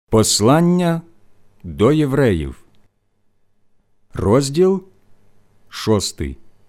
Послання до євреїв, розділ 6.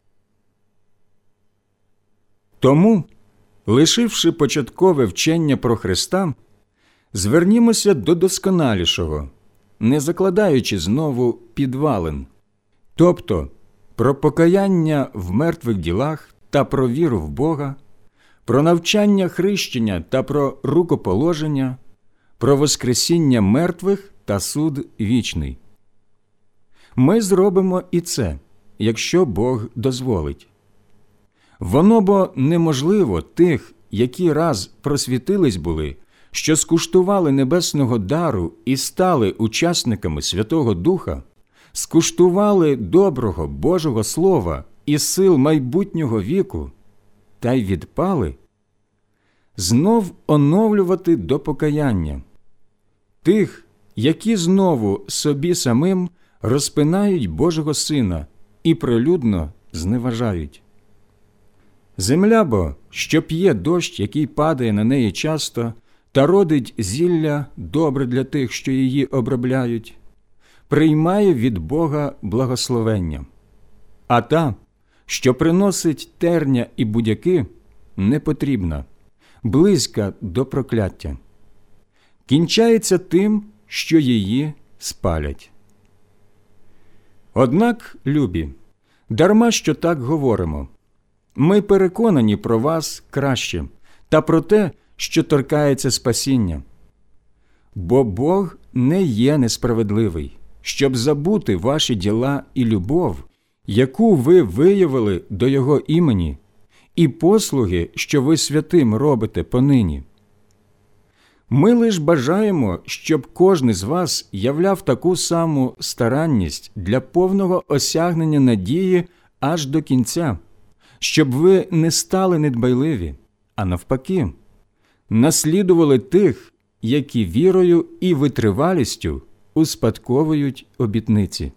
Тому, лишивши початкове вчення про Христа, звернімося до досконалішого, не закладаючи знову підвалин, тобто про покаяння в мертвих ділах та про віру в Бога, про навчання хрещення та про рукоположення, про воскресіння мертвих та суд вічний. Ми зробимо і це, якщо Бог дозволить. Воно бо неможливо тих, які раз просвітились були, що скуштували небесного дару і стали учасниками Святого Духа, скуштували доброго Божого Слова і сил майбутнього віку, та й відпали, знов оновлювати до покаяння. Тих, які знову собі самим розпинають Божого Сина і прилюдно зневажають. Земля бо, що п'є дощ, який падає на неї часто, та родить зілля добре для тих, що її обробляють, приймає від Бога благословення. А та, що приносить терня і будяки, не потрібна, близька до прокляття. Кінчається тим, що її спалять. Однак, любі, дарма що так говоримо, ми переконані про вас краще та про те, що торкається спасіння. Бо Бог не є несправедливий, щоб забути ваші діла і любов, яку ви виявили до Його імені, і послуги, що ви святим робите понині. Ми лиш бажаємо, щоб кожен з вас являв таку саму старанність для повного осягнення надії аж до кінця, щоб ви не стали недбайливі, а навпаки, наслідували тих, які вірою і витривалістю успадковують обітниці.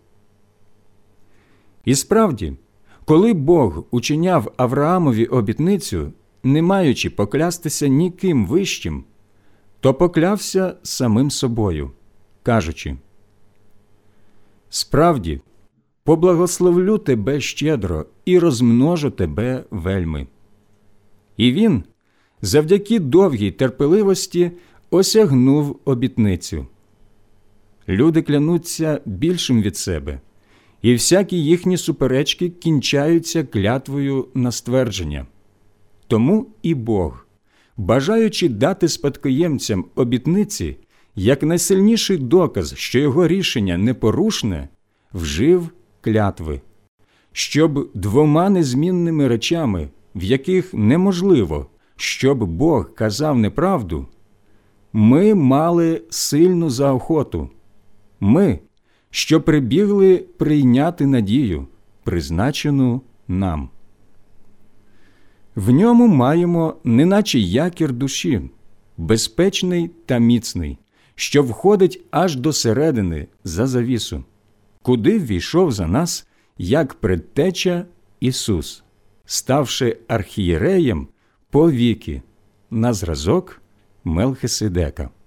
І справді, коли Бог учиняв Авраамові обітницю, не маючи поклястися ніким вищим, то поклявся самим собою, кажучи: «Справді, поблагословлю тебе щедро і розмножу тебе вельми». І він, завдяки довгій терпеливості, осягнув обітницю. Люди клянуться більшим від себе, і всякі їхні суперечки кінчаються клятвою на ствердження. Тому і Бог, бажаючи дати спадкоємцям обітниці, як найсильніший доказ, що його рішення непорушне, вжив клятви, щоб двома незмінними речами, в яких неможливо, щоб Бог казав неправду, ми мали сильну заохоту. Ми, що прибігли прийняти надію, призначену нам. В ньому маємо неначе якір душі, безпечний та міцний, що входить аж до середини за завісу, куди ввійшов за нас, як предтеча Ісус, ставши архієреєм по віки, на зразок Мелхиседека.